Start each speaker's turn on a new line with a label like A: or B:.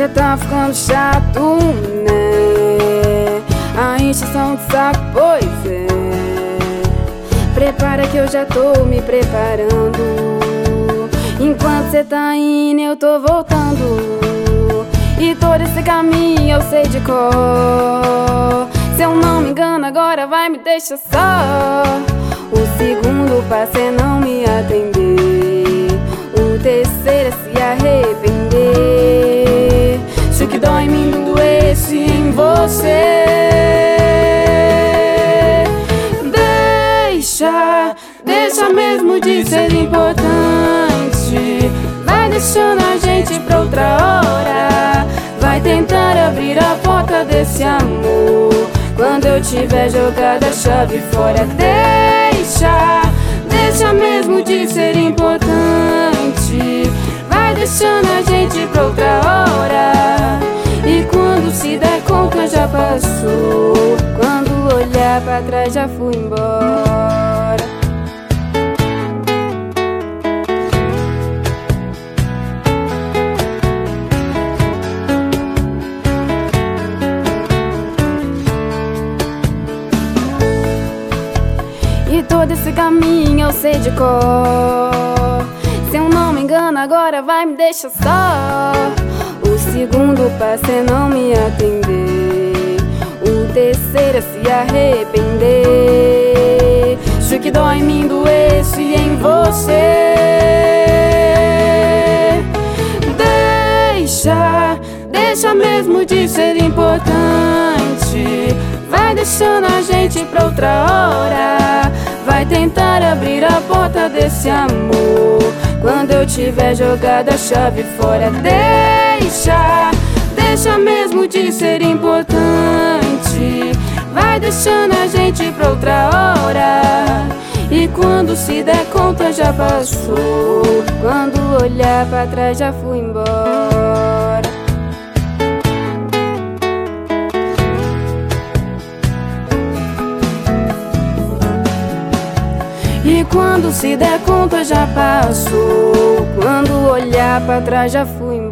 A: já tá ficando chato, né? A encheção de saco, pois é. Prepara que eu já tô me preparando. Enquanto cê tá indo eu tô voltando. E todo esse caminho eu sei de cor. Se eu não me engano agora vai me deixar só. O segundo passo é não me atender. O terceiro é se arrepender. Se o que dói em mim doesse em você, deixa mesmo de ser importante. Vai deixando a gente pra outra hora. Vai tentar abrir a porta desse amor quando eu tiver jogado a chave fora. Deixa mesmo de ser importante. Vai deixando a gente pra outra hora. E quando se der conta já passou. Quando olhar pra trás já fui embora. E todo esse caminho eu sei de cor. Se eu não me engano agora vai me deixar só. O segundo passo é não me atender. O terceiro é se arrepender. Se o que dói em mim doesse em você, deixa mesmo de ser importante. Vai deixando a gente pra outra hora. Vai tentar abrir a porta desse amor quando eu tiver jogado a chave fora. Deixa mesmo de ser importante. Vai deixando a gente pra outra hora. E quando se der conta já passou. Quando olhar pra trás já fui embora. E quando se der conta já passou. Quando olhar pra trás já fui embora.